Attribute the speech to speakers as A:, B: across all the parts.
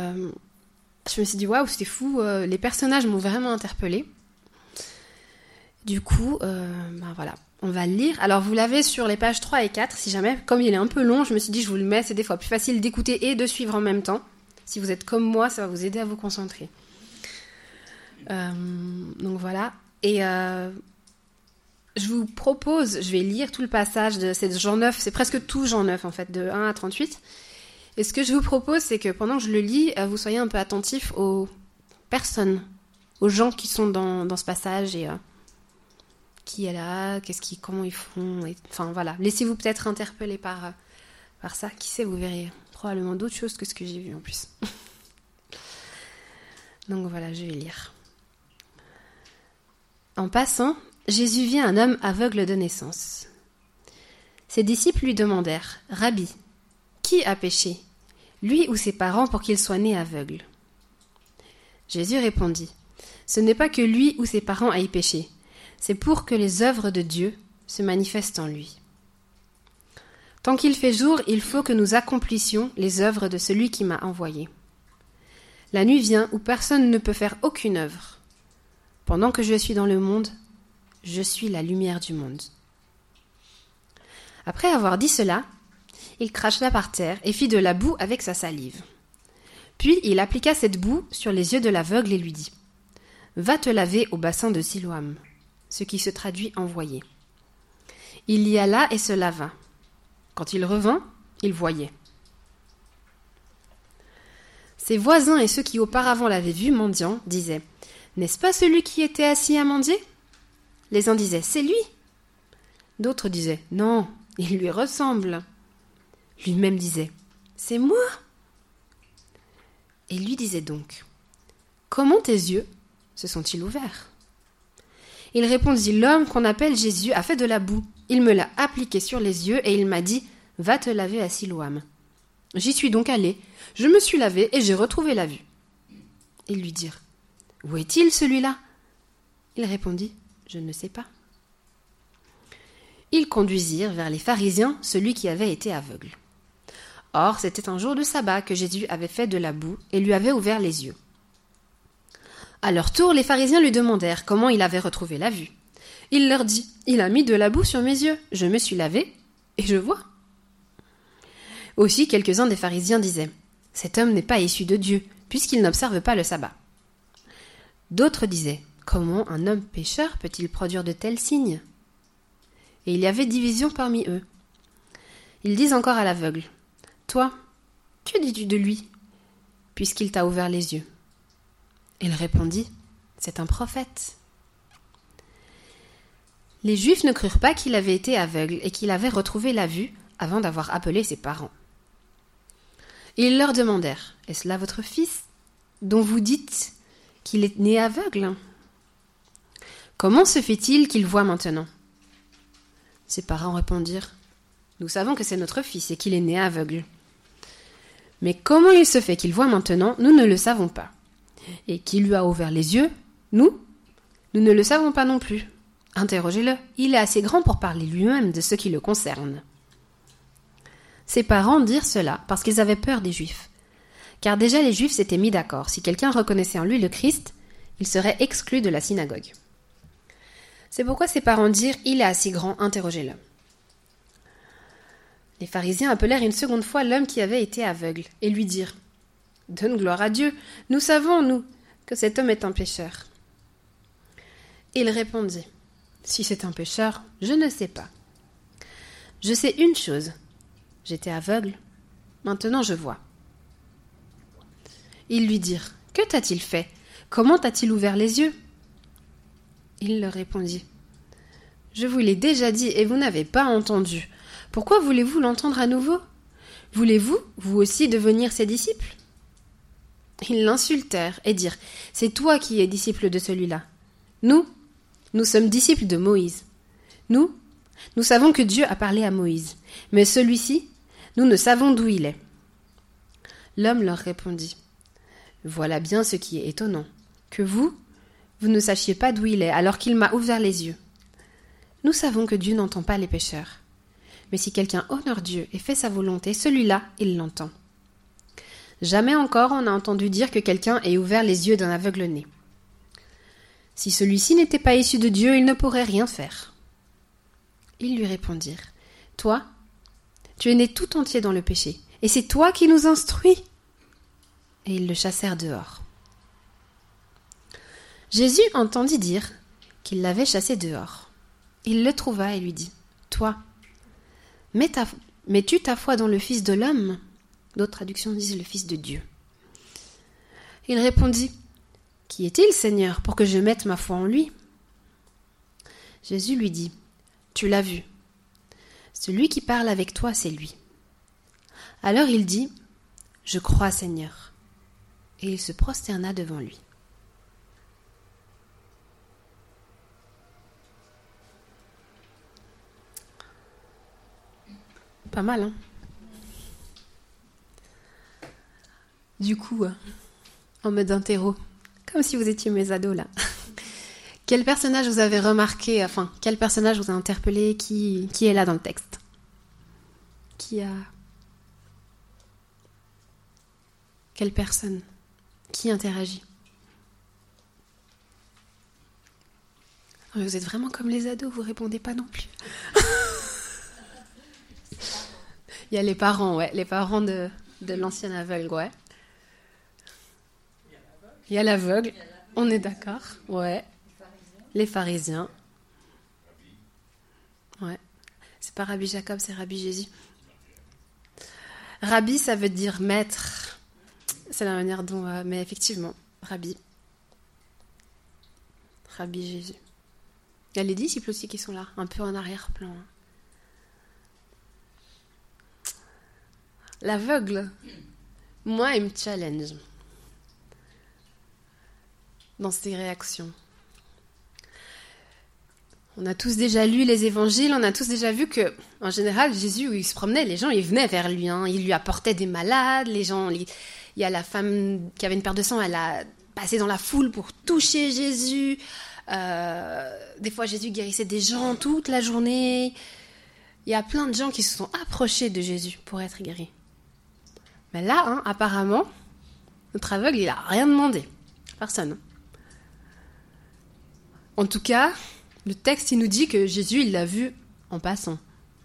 A: je me suis dit, waouh, c'était fou, les personnages m'ont vraiment interpellée. Du coup, voilà, on va le lire. Alors, vous l'avez sur les pages 3 et 4, si jamais. Comme il est un peu long, je me suis dit, je vous le mets, c'est des fois plus facile d'écouter et de suivre en même temps. Si vous êtes comme moi, ça va vous aider à vous concentrer. Donc voilà. Et je vous propose, je vais lire tout le passage, c'est Jean 9, c'est presque tout Jean 9 en fait, de 1 à 38. Et ce que je vous propose, c'est que pendant que je le lis, vous soyez un peu attentifs aux personnes, aux gens qui sont dans ce passage et qui est là, comment ils font. Enfin voilà, laissez-vous peut-être interpeller par ça. Qui sait, vous verrez probablement d'autres choses que ce que j'ai vu en plus. Donc voilà, je vais lire. En passant, Jésus vit un homme aveugle de naissance. Ses disciples lui demandèrent, « Rabbi, qui a péché, lui ou ses parents, pour qu'il soit né aveugle ?» Jésus répondit, « Ce n'est pas que lui ou ses parents aient péché, c'est pour que les œuvres de Dieu se manifestent en lui. Tant qu'il fait jour, il faut que nous accomplissions les œuvres de celui qui m'a envoyé. La nuit vient où personne ne peut faire aucune œuvre. Pendant que je suis dans le monde, je suis la lumière du monde. » Après avoir dit cela, il cracha par terre et fit de la boue avec sa salive. Puis il appliqua cette boue sur les yeux de l'aveugle et lui dit « Va te laver au bassin de Siloam », ce qui se traduit envoyé. Il y alla et se lava. Quand il revint, il voyait. Ses voisins et ceux qui auparavant l'avaient vu mendiant disaient « N'est-ce pas celui qui était assis à mendier ?» Les uns disaient « C'est lui !» D'autres disaient « Non, il lui ressemble !» Lui-même disait « C'est moi !» Et lui disait donc « Comment tes yeux se sont-ils ouverts ?» Il répondit « L'homme qu'on appelle Jésus a fait de la boue. Il me l'a appliqué sur les yeux et il m'a dit « Va te laver à Siloam ». J'y suis donc allé, je me suis lavé et j'ai retrouvé la vue. Ils lui dirent « Où est-il celui-là » Il répondit « Je ne sais pas. » Ils conduisirent vers les pharisiens celui qui avait été aveugle. Or, c'était un jour de sabbat que Jésus avait fait de la boue et lui avait ouvert les yeux. À leur tour, les pharisiens lui demandèrent comment il avait retrouvé la vue. Il leur dit « Il a mis de la boue sur mes yeux, je me suis lavé et je vois. » Aussi, quelques-uns des pharisiens disaient « Cet homme n'est pas issu de Dieu, puisqu'il n'observe pas le sabbat. » D'autres disaient « Comment un homme pécheur peut-il produire de tels signes ?» Et il y avait division parmi eux. Ils disent encore à l'aveugle « Toi, que dis-tu de lui, puisqu'il t'a ouvert les yeux ?» Il répondit « C'est un prophète. » Les Juifs ne crurent pas qu'il avait été aveugle et qu'il avait retrouvé la vue avant d'avoir appelé ses parents. Ils leur demandèrent « Est-ce là votre fils, dont vous dites qu'il est né aveugle ? Comment se fait-il qu'il voit maintenant ?» Ses parents répondirent « Nous savons que c'est notre fils et qu'il est né aveugle. Mais comment il se fait qu'il voit maintenant, nous ne le savons pas. Et qui lui a ouvert les yeux, nous ne le savons pas non plus. Interrogez-le, il est assez grand pour parler lui-même de ce qui le concerne. » Ses parents dirent cela parce qu'ils avaient peur des Juifs. Car déjà les Juifs s'étaient mis d'accord, si quelqu'un reconnaissait en lui le Christ, il serait exclu de la synagogue. C'est pourquoi ses parents dirent « Il est assez grand, interrogez-le. » Les pharisiens appelèrent une seconde fois l'homme qui avait été aveugle et lui dirent « Donne gloire à Dieu, nous savons, nous, que cet homme est un pécheur. » Il répondit « Si c'est un pécheur, je ne sais pas. Je sais une chose, j'étais aveugle, maintenant je vois. » Ils lui dirent « Que t'a-t-il fait ? Comment t'a-t-il ouvert les yeux ?» Il leur répondit « Je vous l'ai déjà dit et vous n'avez pas entendu. Pourquoi voulez-vous l'entendre à nouveau ? Voulez-vous, vous aussi, devenir ses disciples ?» Ils l'insultèrent et dirent « C'est toi qui es disciple de celui-là. Nous sommes disciples de Moïse. Nous savons que Dieu a parlé à Moïse, mais celui-ci, nous ne savons d'où il est. » L'homme leur répondit « Voilà bien ce qui est étonnant, que vous ne sachiez pas d'où il est, alors qu'il m'a ouvert les yeux. Nous savons que Dieu n'entend pas les pécheurs. Mais si quelqu'un honore Dieu et fait sa volonté, celui-là, il l'entend. Jamais encore on n'a entendu dire que quelqu'un ait ouvert les yeux d'un aveugle-né. Si celui-ci n'était pas issu de Dieu, il ne pourrait rien faire. » Ils lui répondirent, « Toi, tu es né tout entier dans le péché, et c'est toi qui nous instruis. » Et ils le chassèrent dehors. Jésus entendit dire qu'il l'avait chassé dehors. Il le trouva et lui dit, « Toi, mets-tu ta foi dans le Fils de l'homme ?» D'autres traductions disent le Fils de Dieu. Il répondit, « Qui est-il, Seigneur, pour que je mette ma foi en lui ?» Jésus lui dit, « Tu l'as vu. Celui qui parle avec toi, c'est lui. » Alors il dit, « Je crois, Seigneur. » Et il se prosterna devant lui. Pas mal, hein? Du coup, en mode interro, comme si vous étiez mes ados là. Quel personnage vous avez remarqué, enfin, quel personnage vous a interpellé, qui est là dans le texte? Quelle personne? Qui interagit? Vous êtes vraiment comme les ados, vous répondez pas non plus. Il y a les parents, ouais, les parents de l'ancien aveugle, ouais. Il y a l'aveugle, on est d'accord, ouais. Les pharisiens. Ouais. C'est pas Rabbi Jacob, c'est Rabbi Jésus. Rabbi, ça veut dire maître. C'est la manière dont... mais effectivement, Rabbi. Rabbi Jésus. Il y a les disciples aussi qui sont là, un peu en arrière-plan. L'aveugle, moi, il me challenge dans ses réactions. On a tous déjà lu les évangiles, on a tous déjà vu que, en général, Jésus, où il se promenait, les gens, ils venaient vers lui, hein. Il lui apportait des malades, les gens... Il y a la femme qui avait une perte de sang, elle a passé dans la foule pour toucher Jésus. Des fois, Jésus guérissait des gens toute la journée. Il y a plein de gens qui se sont approchés de Jésus pour être guéris. Mais là, hein, apparemment, notre aveugle, il n'a rien demandé. Personne. En tout cas... Le texte, il nous dit que Jésus, il l'a vu en passant.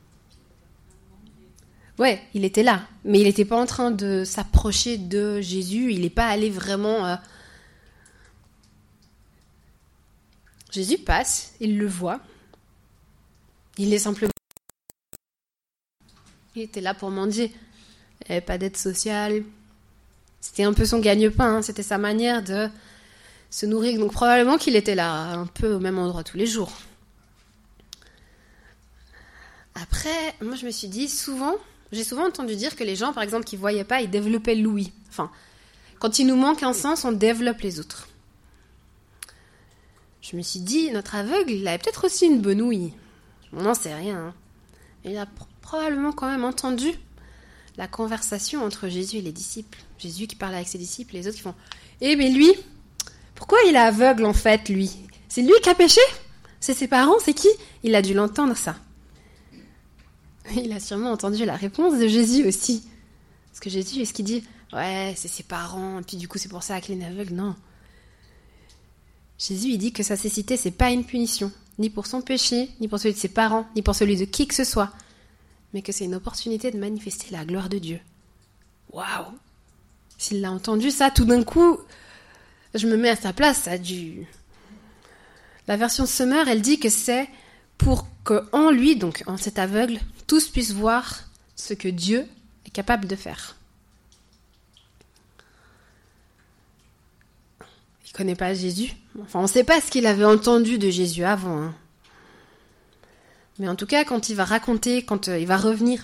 A: Ouais, il était là, mais il n'était pas en train de s'approcher de Jésus, il n'est pas allé vraiment... Jésus passe, il le voit, il est simplement... Il était là pour mendier, il n'y avait pas d'aide sociale, c'était un peu son gagne-pain, hein. C'était sa manière de... se nourrir, donc probablement qu'il était là, un peu au même endroit tous les jours. Après, moi je me suis dit, j'ai souvent entendu dire que les gens, par exemple, qui ne voyaient pas, ils développaient l'ouïe. Enfin, quand il nous manque un sens, on développe les autres. Je me suis dit, notre aveugle, il avait peut-être aussi une bonne ouïe. On n'en sait rien. Hein. Il a probablement quand même entendu la conversation entre Jésus et les disciples. Jésus qui parle avec ses disciples, les autres qui font, mais lui... Pourquoi il est aveugle, en fait, lui? C'est lui qui a péché? C'est ses parents? C'est qui? Il a dû l'entendre, ça. Il a sûrement entendu la réponse de Jésus aussi. Parce que Jésus, est-ce qu'il dit « Ouais, c'est ses parents, et puis du coup, c'est pour ça qu'il est aveugle ?» Non. Jésus, il dit que sa cécité, c'est pas une punition. Ni pour son péché, ni pour celui de ses parents, ni pour celui de qui que ce soit. Mais que c'est une opportunité de manifester la gloire de Dieu. Waouh! S'il l'a entendu, ça, tout d'un coup... Je me mets à sa place, ça a dû... La version Summer, elle dit que c'est pour qu'en lui, donc en cet aveugle, tous puissent voir ce que Dieu est capable de faire. Il ne connaît pas Jésus. Enfin, on ne sait pas ce qu'il avait entendu de Jésus avant. Hein. Mais en tout cas, quand il va raconter, quand il va revenir,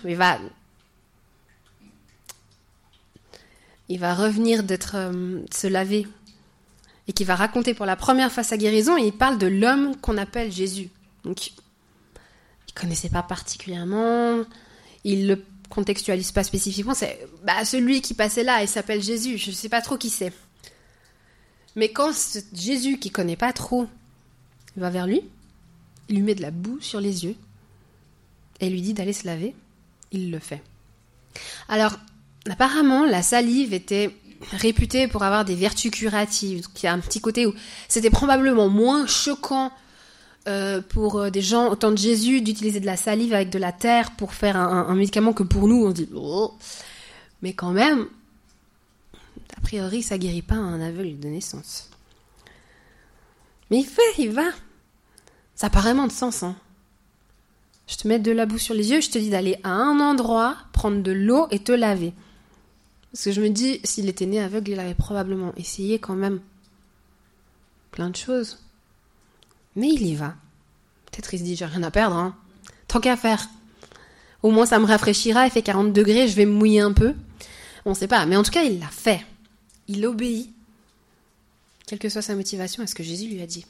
A: il va revenir d'être se laver, et qui va raconter pour la première fois sa guérison, et il parle de l'homme qu'on appelle Jésus. Donc, il ne connaissait pas particulièrement, il ne le contextualise pas spécifiquement, c'est celui qui passait là, il s'appelle Jésus, je ne sais pas trop qui c'est. Mais quand Jésus, qui ne connaît pas trop, va vers lui, il lui met de la boue sur les yeux, et lui dit d'aller se laver, il le fait. Alors, apparemment, la salive était réputée pour avoir des vertus curatives. Donc, il y a un petit côté où c'était probablement moins choquant pour des gens au temps de Jésus d'utiliser de la salive avec de la terre pour faire un médicament que pour nous, on dit oh. Mais quand même, a priori, ça guérit pas un aveugle de naissance. Mais il va. Ça a pas vraiment de sens, hein. Je te mets de la boue sur les yeux, je te dis d'aller à un endroit, prendre de l'eau et te laver. Parce que je me dis, s'il était né aveugle, il avait probablement essayé quand même plein de choses. Mais il y va. Peut-être il se dit, j'ai rien à perdre, hein. Tant qu'à faire. Au moins ça me rafraîchira, il fait 40 degrés, je vais me mouiller un peu. On sait pas, mais en tout cas, il l'a fait. Il obéit, quelle que soit sa motivation, à ce que Jésus lui a dit.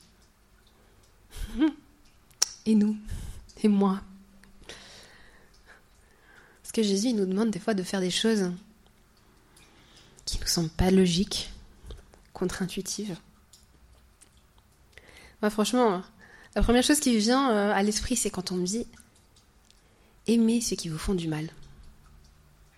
A: Et nous ? Et moi ? Parce que Jésus, il nous demande des fois de faire des choses qui nous semblent pas logiques, contre-intuitives. Moi, franchement, la première chose qui vient à l'esprit, c'est quand on me dit « Aimez ceux qui vous font du mal ». Pardon ?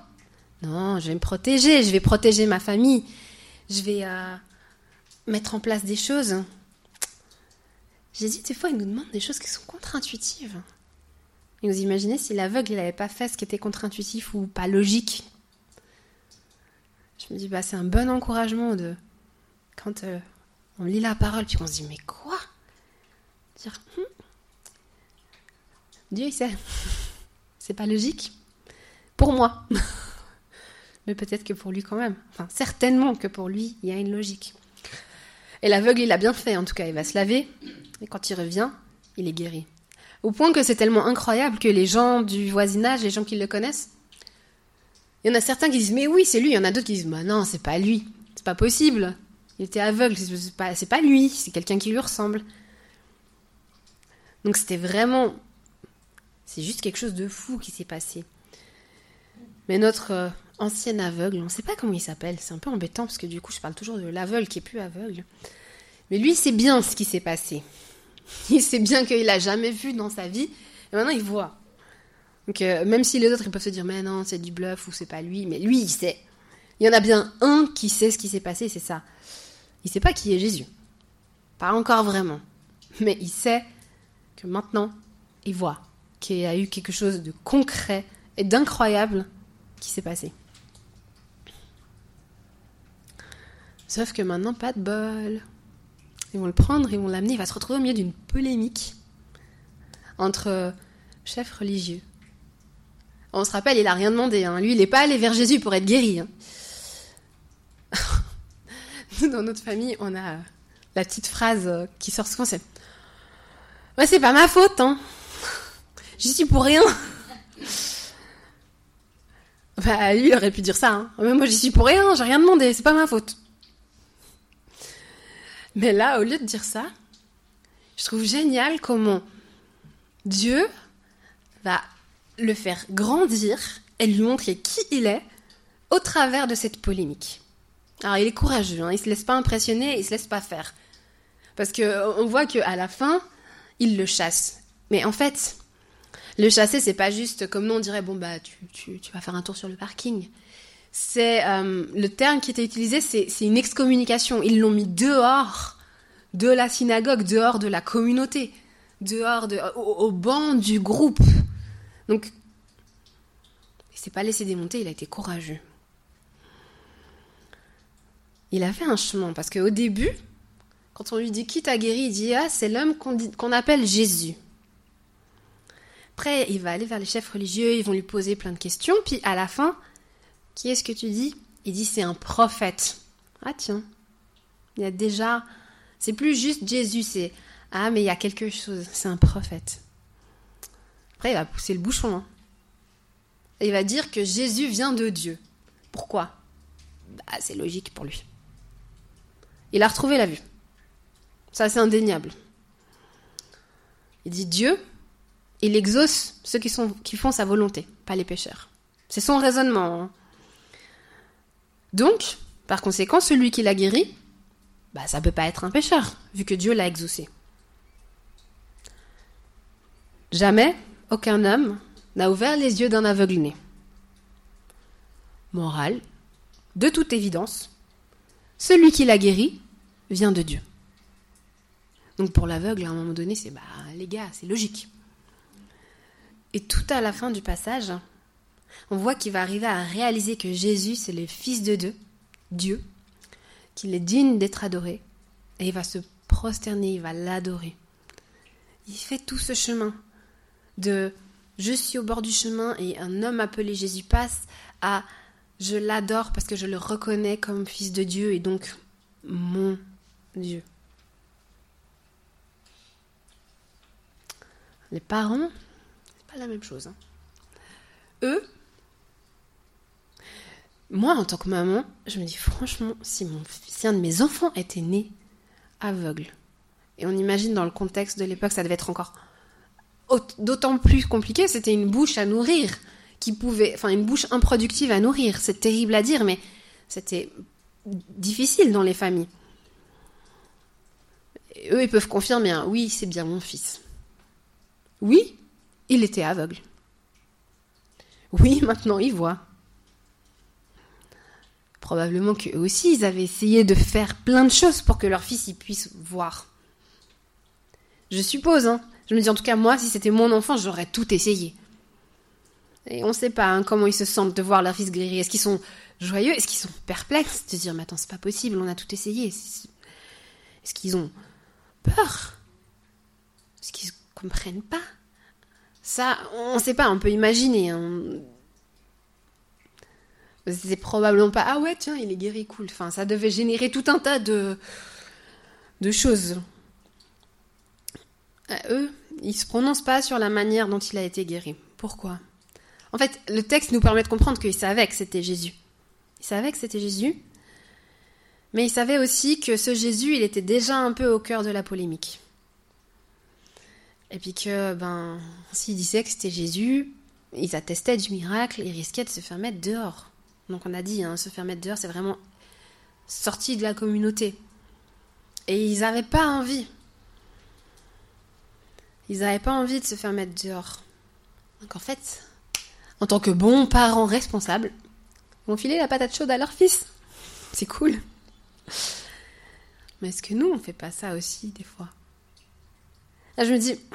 A: Non, je vais me protéger, je vais protéger ma famille, je vais mettre en place des choses. Jésus, des fois, il nous demande des choses qui sont contre-intuitives. Et vous imaginez si l'aveugle, il n'avait pas fait ce qui était contre-intuitif ou pas logique. Je me dis, c'est un bon encouragement de quand on lit la parole, puis qu'on se dit, mais quoi ? Dire, Dieu, il sait. C'est pas logique. Pour moi. Mais peut-être que pour lui quand même. Enfin, certainement que pour lui, il y a une logique. Et l'aveugle, il a bien fait, en tout cas. Il va se laver, et quand il revient, il est guéri. Au point que c'est tellement incroyable que les gens du voisinage, les gens qui le connaissent, il y en a certains qui disent, mais oui, c'est lui. Il y en a d'autres qui disent, non, c'est pas lui. C'est pas possible. Il était aveugle, c'est pas lui. C'est quelqu'un qui lui ressemble. Donc c'était vraiment... C'est juste quelque chose de fou qui s'est passé. Mais notre ancien aveugle, on ne sait pas comment il s'appelle, c'est un peu embêtant parce que du coup je parle toujours de l'aveugle qui est plus aveugle. Mais lui, il sait bien ce qui s'est passé. Il sait bien qu'il n'a jamais vu dans sa vie, et maintenant il voit. Donc même si les autres ils peuvent se dire mais non, c'est du bluff ou c'est pas lui, mais lui il sait. Il y en a bien un qui sait ce qui s'est passé, c'est ça. Il ne sait pas qui est Jésus. Pas encore vraiment. Mais il sait que maintenant, il voit qu'il y a eu quelque chose de concret et d'incroyable qui s'est passé. Sauf que maintenant, pas de bol. Ils vont le prendre, ils vont l'amener, il va se retrouver au milieu d'une polémique entre chefs religieux. On se rappelle, il n'a rien demandé. Lui, il n'est pas allé vers Jésus pour être guéri. Nous, dans notre famille, on a la petite phrase qui sort souvent, c'est « Ouais, c'est pas ma faute, hein. J'y suis pour rien. » Lui, il aurait pu dire ça, hein. « Mais moi, j'y suis pour rien, j'ai rien demandé, c'est pas ma faute. » Mais là, au lieu de dire ça, je trouve génial comment Dieu va le faire grandir et lui montrer qui il est au travers de cette polémique. Alors, il est courageux, hein, il se laisse pas impressionner, il se laisse pas faire. Parce qu'on voit qu'à la fin, il le chasse. Mais en fait, le chasser, c'est pas juste comme nous on dirait, tu vas faire un tour sur le parking. C'est le terme qui était utilisé, c'est une excommunication. Ils l'ont mis dehors de la synagogue, dehors de la communauté, dehors au banc du groupe. Donc, il s'est pas laissé démonter, il a été courageux. Il a fait un chemin, parce qu'au début, quand on lui dit qui t'a guéri, il dit c'est l'homme qu'on appelle Jésus. Après, il va aller vers les chefs religieux, ils vont lui poser plein de questions, puis à la fin, qui est-ce que tu dis ? Il dit c'est un prophète. Ah tiens, il y a déjà, c'est plus juste Jésus, c'est mais il y a quelque chose, c'est un prophète. Après, il va pousser le bouchon. Hein. Et il va dire que Jésus vient de Dieu. Pourquoi ? C'est logique pour lui. Il a retrouvé la vue. Ça, c'est indéniable. Il dit Dieu, il exauce ceux qui font sa volonté, pas les pécheurs. C'est son raisonnement. Hein. Donc, par conséquent, celui qui l'a guéri, ça peut pas être un pécheur, vu que Dieu l'a exaucé. Jamais, aucun homme n'a ouvert les yeux d'un aveugle-né. morale, de toute évidence, celui qui l'a guéri vient de Dieu. Donc pour l'aveugle, à un moment donné, c'est les gars, c'est logique. Et tout à la fin du passage, on voit qu'il va arriver à réaliser que Jésus, c'est le Fils de Dieu, qu'il est digne d'être adoré, et il va se prosterner, il va l'adorer. Il fait tout ce chemin de « je suis au bord du chemin » et un homme appelé Jésus passe à « je l'adore parce que je le reconnais comme Fils de Dieu et donc mon Dieu ». Les parents, c'est pas la même chose. Eux, moi en tant que maman, je me dis franchement, si un de mes enfants était né aveugle, et on imagine dans le contexte de l'époque, ça devait être encore d'autant plus compliqué, c'était une bouche à nourrir, une bouche improductive à nourrir, c'est terrible à dire, mais c'était difficile dans les familles. Et eux, ils peuvent confirmer, oui, c'est bien mon fils. Oui, il était aveugle. Oui, maintenant il voit. Probablement qu'eux aussi, ils avaient essayé de faire plein de choses pour que leur fils y puisse voir. Je suppose, Je me dis en tout cas, moi, si c'était mon enfant, j'aurais tout essayé. Et on ne sait pas comment ils se sentent de voir leur fils guéri. Est-ce qu'ils sont joyeux? Est-ce qu'ils sont perplexes? De se dire, mais attends, c'est pas possible, on a tout essayé. Est-ce qu'ils ont peur? Est-ce qu'ils ne comprennent pas? Ça, on ne sait pas, on peut imaginer. C'est probablement pas, ah ouais, tiens, il est guéri, cool. Enfin, ça devait générer tout un tas de choses. Eux, ils ne se prononcent pas sur la manière dont il a été guéri. Pourquoi? En fait, le texte nous permet de comprendre qu'ils savaient que c'était Jésus. Ils savaient que c'était Jésus, mais ils savaient aussi que ce Jésus, il était déjà un peu au cœur de la polémique. Et puis que, s'ils disaient que c'était Jésus, ils attestaient du miracle, ils risquaient de se faire mettre dehors. Donc on a dit, se faire mettre dehors, c'est vraiment sorti de la communauté. Et ils n'avaient pas envie. Ils n'avaient pas envie de se faire mettre dehors. Donc en fait, en tant que bons parents responsables, ils vont filer la patate chaude à leur fils. C'est cool. Mais est-ce que nous, on ne fait pas ça aussi, des fois? Là, je me dis,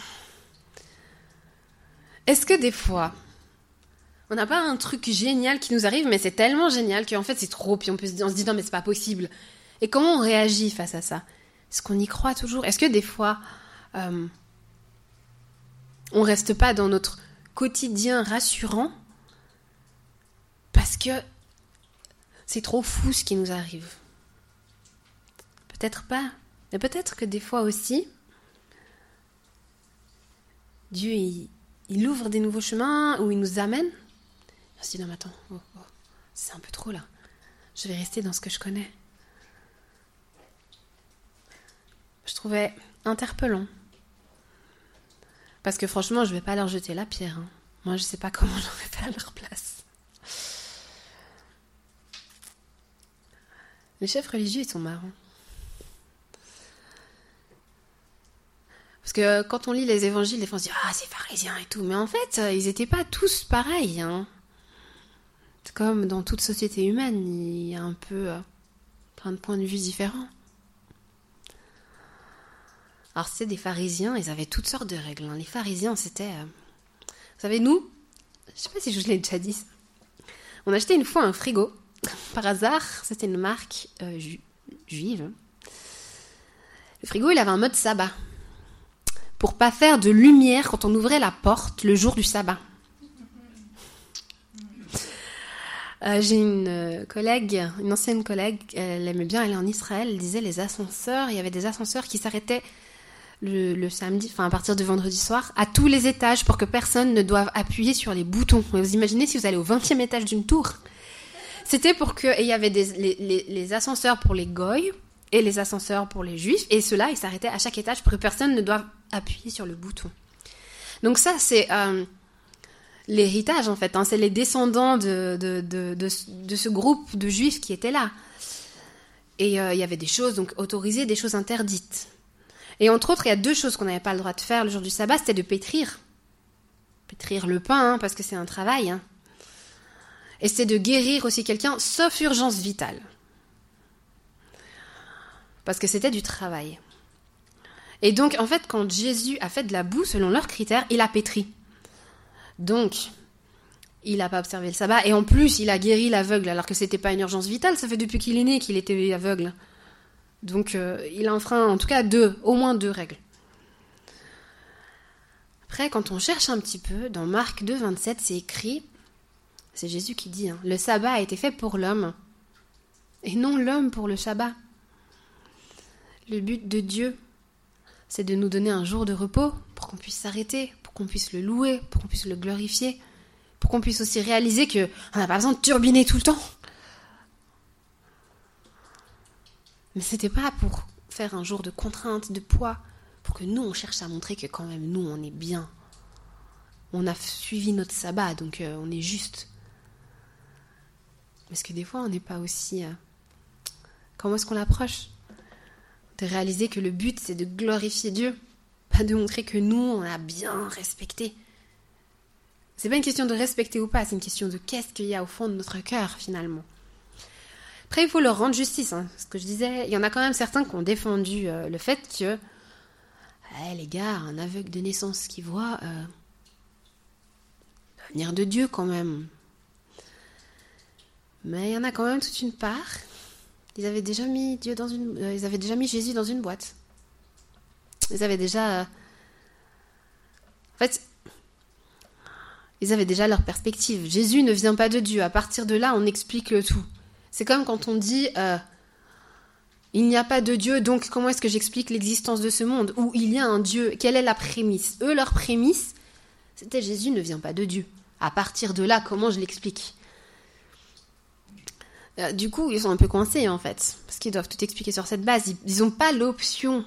A: est-ce que des fois, on n'a pas un truc génial qui nous arrive, mais c'est tellement génial qu'en fait, c'est trop, puis on se dit, non, mais c'est pas possible. Et comment on réagit face à ça? Est-ce qu'on y croit toujours? Est-ce que des fois, on reste pas dans notre quotidien rassurant parce que c'est trop fou ce qui nous arrive? Peut-être pas, mais peut-être que des fois aussi, Dieu, il ouvre des nouveaux chemins où il nous amène. On se dit, non mais attends, c'est un peu trop là. Je vais rester dans ce que je connais. Je trouvais interpellant. Parce que franchement, je vais pas leur jeter la pierre. Moi, je sais pas comment j'aurais fait à leur place. Les chefs religieux, ils sont marrants. Parce que quand on lit les évangiles, des fois on se dit « Ah, c'est pharisien et tout ». Mais en fait, ils n'étaient pas tous pareils. C'est comme dans toute société humaine, il y a un peu plein de points de vue différents. Alors c'est des pharisiens, ils avaient toutes sortes de règles. Les pharisiens, c'était... Vous savez, nous, je sais pas si je vous l'ai déjà dit, on achetait une fois un frigo. Par hasard, c'était une marque juive. Le frigo, il avait un mode sabbat. Pour pas faire de lumière quand on ouvrait la porte le jour du sabbat. J'ai une ancienne collègue, elle aimait bien aller en Israël, elle disait les ascenseurs, il y avait des ascenseurs qui s'arrêtaient le samedi, à partir de vendredi soir, à tous les étages pour que personne ne doive appuyer sur les boutons. Vous imaginez si vous allez au 20e étage d'une tour? C'était pour que... Et il y avait les ascenseurs pour les goy et les ascenseurs pour les juifs, et ceux-là, ils s'arrêtaient à chaque étage pour que personne ne doive appuyer sur le bouton. Donc ça, c'est l'héritage, en fait. C'est les descendants de ce groupe de juifs qui étaient là. Et il y avait des choses donc autorisées, des choses interdites. Et entre autres, il y a 2 choses qu'on n'avait pas le droit de faire le jour du sabbat, c'était de pétrir. Pétrir le pain, parce que c'est un travail. Et c'est de guérir aussi quelqu'un, sauf urgence vitale. Parce que c'était du travail. Et donc, en fait, quand Jésus a fait de la boue, selon leurs critères, il a pétri. Donc, il n'a pas observé le sabbat. Et en plus, il a guéri l'aveugle, alors que ce n'était pas une urgence vitale. Ça fait depuis qu'il est né qu'il était aveugle. Donc, il a enfreint, en tout cas, au moins deux règles. Après, quand on cherche un petit peu, dans Marc 2, 27, c'est écrit, c'est Jésus qui dit, le sabbat a été fait pour l'homme, et non l'homme pour le sabbat. Le but de Dieu, c'est de nous donner un jour de repos pour qu'on puisse s'arrêter, pour qu'on puisse le louer, pour qu'on puisse le glorifier, pour qu'on puisse aussi réaliser qu'on n'a pas besoin de turbiner tout le temps. Mais c'était pas pour faire un jour de contrainte, de poids, pour que nous, on cherche à montrer que quand même, nous, on est bien. On a suivi notre sabbat, donc on est juste. Parce que des fois, on n'est pas aussi... Comment est-ce qu'on l'approche ? De réaliser que le but, c'est de glorifier Dieu, pas de montrer que nous, on a bien respecté. C'est pas une question de respecter ou pas, c'est une question de qu'est-ce qu'il y a au fond de notre cœur, finalement. Après, il faut leur rendre justice. Ce que je disais, il y en a quand même certains qui ont défendu le fait que les gars, un aveugle de naissance qui voit venir de Dieu quand même. Mais il y en a quand même toute une part. Ils avaient déjà mis Jésus dans une boîte. Ils avaient déjà... En fait, ils avaient déjà leur perspective. Jésus ne vient pas de Dieu. À partir de là, on explique le tout. C'est comme quand on dit il n'y a pas de Dieu, donc comment est-ce que j'explique l'existence de ce monde ? Ou il y a un Dieu, quelle est la prémisse ? Eux, leur prémisse, c'était Jésus ne vient pas de Dieu. À partir de là, comment je l'explique ? Du coup, ils sont un peu coincés en fait, parce qu'ils doivent tout expliquer sur cette base. Ils n'ont pas l'option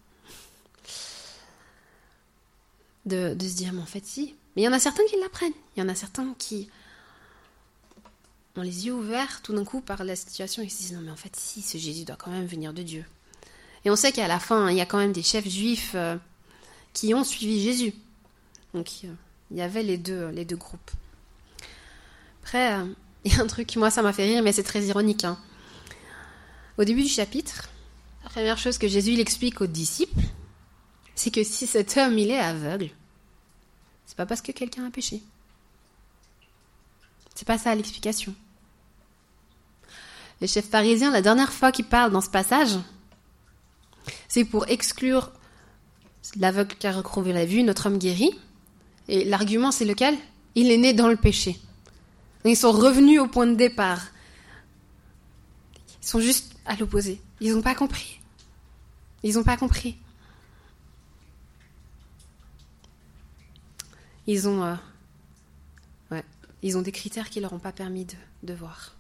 A: de se dire, mais en fait si. Mais il y en a certains qui l'apprennent. Il y en a certains qui ont les yeux ouverts tout d'un coup par la situation et se disent, non mais en fait si, ce Jésus doit quand même venir de Dieu. Et on sait qu'à la fin, il y a quand même des chefs juifs qui ont suivi Jésus. Donc il y avait les deux groupes. Après... il y a un truc qui, moi, ça m'a fait rire, mais c'est très ironique. Au début du chapitre, la première chose que Jésus il explique aux disciples, c'est que si cet homme, il est aveugle, c'est pas parce que quelqu'un a péché. C'est pas ça l'explication. Les chefs pharisiens, la dernière fois qu'ils parlent dans ce passage, c'est pour exclure l'aveugle qui a retrouvé la vue, notre homme guéri. Et l'argument, c'est lequel ? Il est né dans le péché. Ils sont revenus au point de départ. Ils sont juste à l'opposé. Ils n'ont pas compris. Ils n'ont pas compris. Ils ont des critères qui ne leur ont pas permis de voir.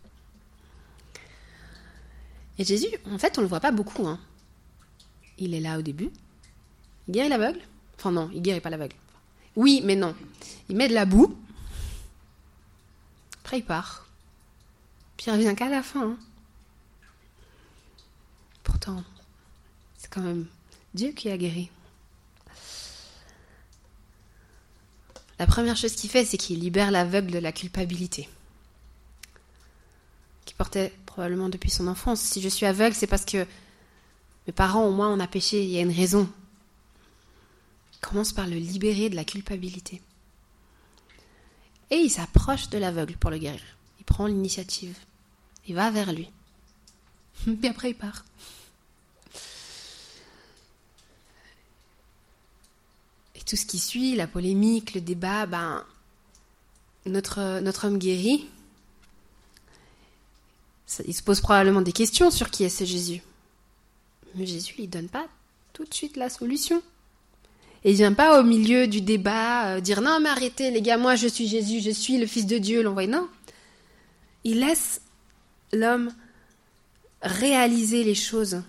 A: Et Jésus, en fait, on ne le voit pas beaucoup. Il est là au début. Il guérit l'aveugle. Enfin non, il ne guérit pas l'aveugle. Oui, mais non. Il met de la boue. Après, il part. Puis il revient qu'à la fin. Pourtant, c'est quand même Dieu qui a guéri. La première chose qu'il fait, c'est qu'il libère l'aveugle de la culpabilité, qu'il portait probablement depuis son enfance. Si je suis aveugle, c'est parce que mes parents, au moins, on a péché. Il y a une raison. Il commence par le libérer de la culpabilité. Et il s'approche de l'aveugle pour le guérir. Il prend l'initiative. Il va vers lui. Puis après, il part. Et tout ce qui suit, la polémique, le débat, notre homme guéri, il se pose probablement des questions sur qui est ce Jésus. Mais Jésus, il ne donne pas tout de suite la solution. Et il ne vient pas au milieu du débat dire « Non, mais arrêtez les gars, moi je suis Jésus, je suis le Fils de Dieu, l'envoyé. » Non. Il laisse l'homme réaliser les choses.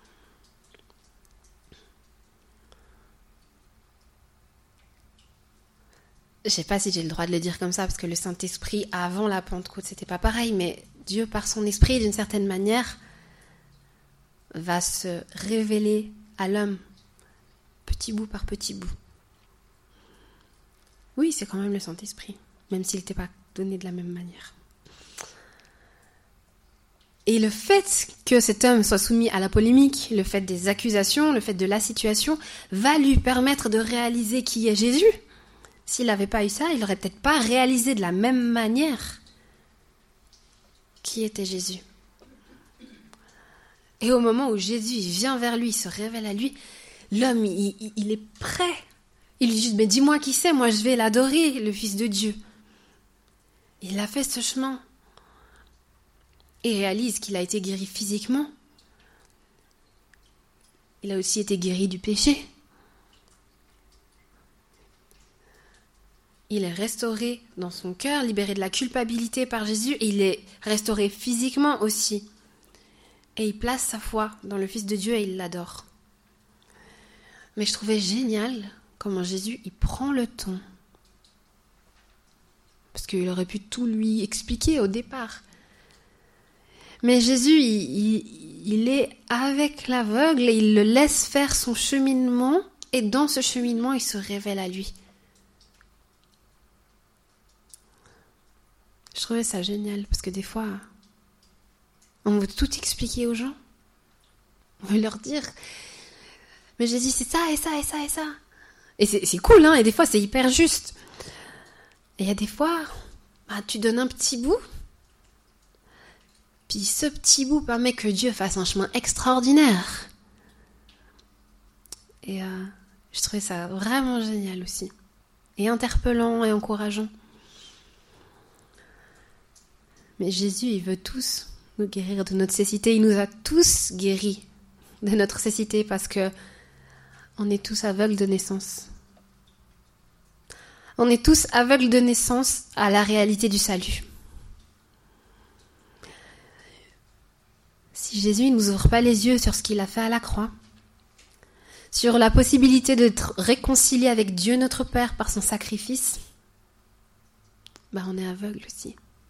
A: Je ne sais pas si j'ai le droit de le dire comme ça, parce que le Saint-Esprit, avant la Pentecôte, c'était pas pareil, mais Dieu, par son esprit, d'une certaine manière, va se révéler à l'homme, petit bout par petit bout. Oui, c'est quand même le Saint-Esprit, même s'il n'était pas donné de la même manière. Et le fait que cet homme soit soumis à la polémique, le fait des accusations, le fait de la situation, va lui permettre de réaliser qui est Jésus. S'il n'avait pas eu ça, il n'aurait peut-être pas réalisé de la même manière qui était Jésus. Et au moment où Jésus vient vers lui, il se révèle à lui, l'homme, il est prêt. Il lui dit, mais dis-moi qui c'est, moi je vais l'adorer, le Fils de Dieu. Il a fait ce chemin. Et réalise qu'il a été guéri physiquement. Il a aussi été guéri du péché. Il est restauré dans son cœur, libéré de la culpabilité par Jésus, et il est restauré physiquement aussi. Et il place sa foi dans le Fils de Dieu et il l'adore. Mais je trouvais génial comment Jésus, il prend le temps. Parce qu'il aurait pu tout lui expliquer au départ. Mais Jésus, il est avec l'aveugle et il le laisse faire son cheminement. Et dans ce cheminement, il se révèle à lui. Je trouvais ça génial parce que des fois, on veut tout expliquer aux gens. On veut leur dire, mais Jésus, c'est ça et ça et ça et ça. Et c'est cool, hein, et des fois, c'est hyper juste. Et il y a des fois, tu donnes un petit bout. Puis ce petit bout permet que Dieu fasse un chemin extraordinaire. Et je trouvais ça vraiment génial aussi. Et interpellant et encourageant. Mais Jésus, il veut tous nous guérir de notre cécité. Il nous a tous guéris de notre cécité parce que on est tous aveugles de naissance. On est tous aveugles de naissance à la réalité du salut. Si Jésus ne nous ouvre pas les yeux sur ce qu'il a fait à la croix, sur la possibilité d'être réconcilié avec Dieu notre Père par son sacrifice, on est aveugle aussi.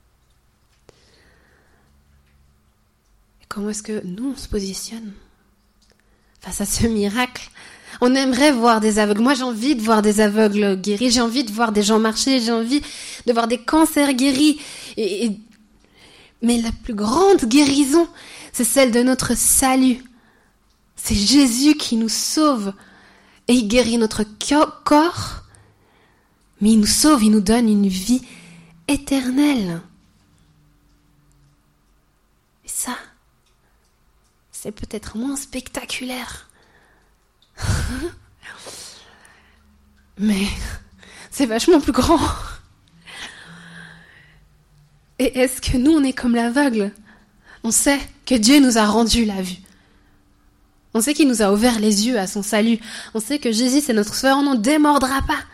A: Et comment est-ce que nous, on se positionne face à ce miracle? On aimerait voir des aveugles. Moi, j'ai envie de voir des aveugles guéris. J'ai envie de voir des gens marcher. J'ai envie de voir des cancers guéris. Mais la plus grande guérison, c'est celle de notre salut. C'est Jésus qui nous sauve. Et il guérit notre corps. Mais il nous sauve, il nous donne une vie éternelle. Et ça, c'est peut-être moins spectaculaire. Mais c'est vachement plus grand. Et est-ce que nous, on est comme l'aveugle? On sait que Dieu nous a rendu la vue. On sait qu'il nous a ouvert les yeux à son salut. On sait que Jésus, c'est notre sauveur, on n'en démordra pas.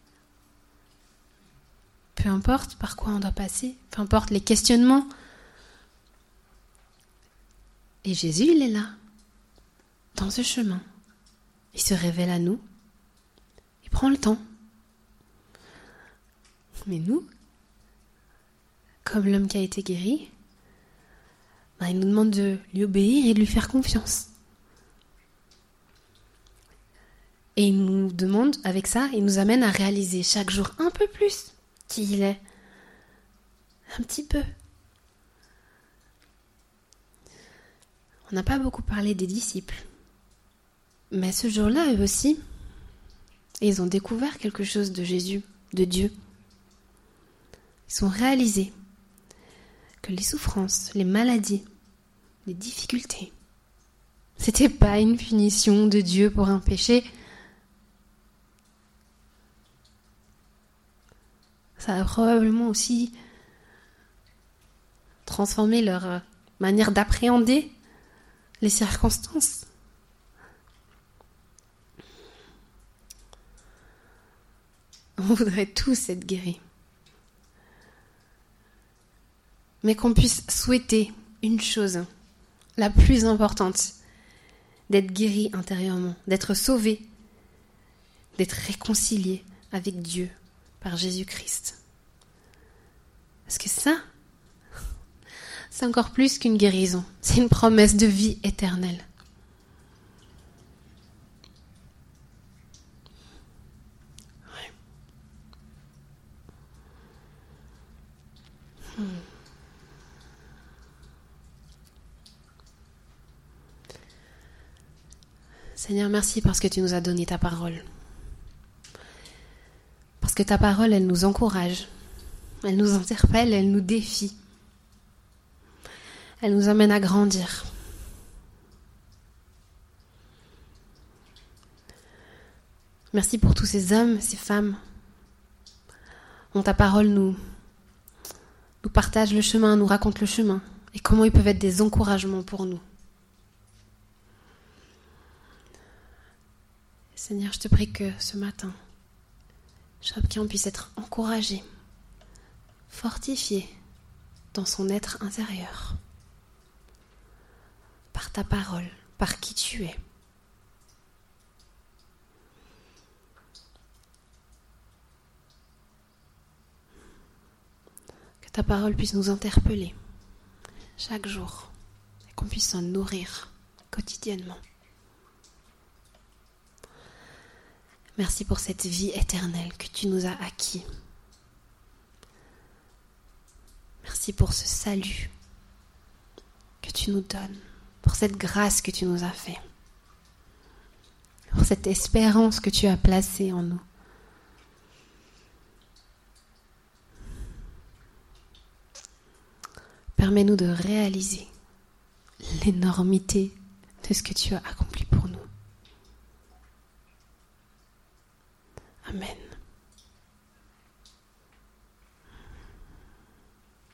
A: Peu importe par quoi on doit passer, peu importe les questionnements. Et Jésus, il est là, dans ce chemin. Il se révèle à nous. Il prend le temps. Mais nous, comme l'homme qui a été guéri, il nous demande de lui obéir et de lui faire confiance. Et il nous demande, avec ça, il nous amène à réaliser chaque jour un peu plus qui il est. Un petit peu. On n'a pas beaucoup parlé des disciples. Mais ce jour-là, eux aussi, ils ont découvert quelque chose de Jésus, de Dieu. Ils ont réalisé que les souffrances, les maladies, les difficultés, c'était pas une punition de Dieu pour un péché. Ça a probablement aussi transformé leur manière d'appréhender les circonstances. On voudrait tous être guéris. Mais qu'on puisse souhaiter une chose, la plus importante, d'être guéri intérieurement, d'être sauvé, d'être réconcilié avec Dieu par Jésus-Christ. Parce que ça, c'est encore plus qu'une guérison, c'est une promesse de vie éternelle. Seigneur, merci parce que tu nous as donné ta parole. Parce que ta parole, elle nous encourage, elle nous interpelle, elle nous défie. Elle nous amène à grandir. Merci pour tous ces hommes, ces femmes dont ta parole nous partage le chemin, nous raconte le chemin et comment ils peuvent être des encouragements pour nous. Seigneur, je te prie que ce matin, chacun puisse être encouragé, fortifié dans son être intérieur, par ta parole, par qui tu es. Que ta parole puisse nous interpeller chaque jour et qu'on puisse s'en nourrir quotidiennement. Merci pour cette vie éternelle que tu nous as acquis. Merci pour ce salut que tu nous donnes, pour cette grâce que tu nous as fait, pour cette espérance que tu as placée en nous. Permets-nous de réaliser l'énormité de ce que tu as accompli pour nous. Amen.